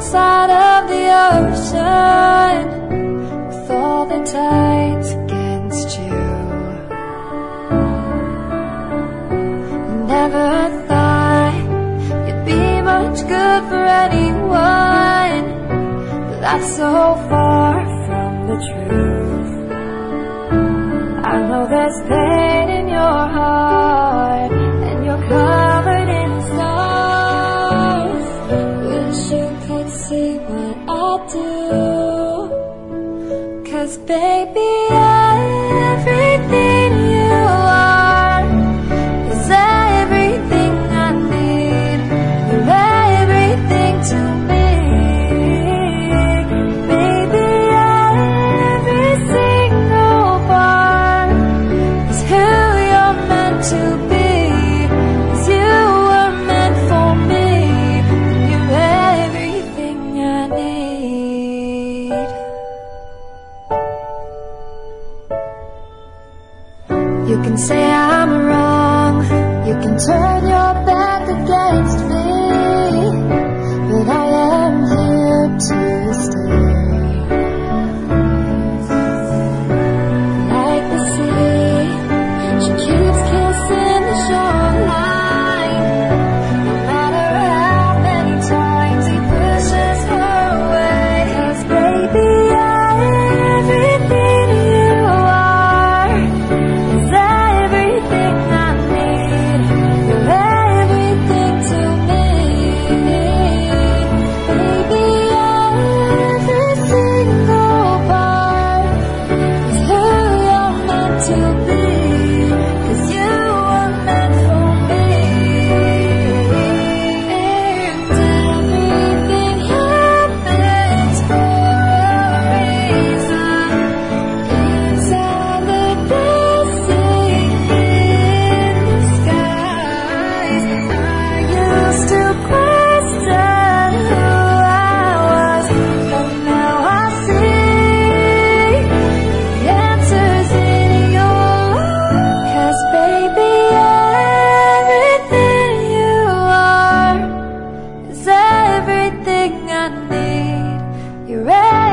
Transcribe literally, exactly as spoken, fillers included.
side of the ocean, with all the tides against you. Never thought you'd be much good for anyone, but that's so far from the truth. I know there's pain in your heart, and you're covered in scars. Wish you could see what I do, 'cause baby, everything you are is everything I need. You're everything to me. Baby, every single part is who you're meant to be. 'Cause you were meant for me. You're everything I need. You can say I'm wrong, you can turn your back against me, but I am here to stay. Like the sea, she keeps kissing the shoreline, no matter how many times he pushes her away. 'Cause baby, everything you are is everything I need. You're everything to me. Baby, every single part is who you're meant to be. 'Cause you were meant for me. And everything happens for a reason. It's all the blessing in disguise. I used to question who I was, but now I see the answers in your eyes. 'Cause baby, everything you are is everything I need. You're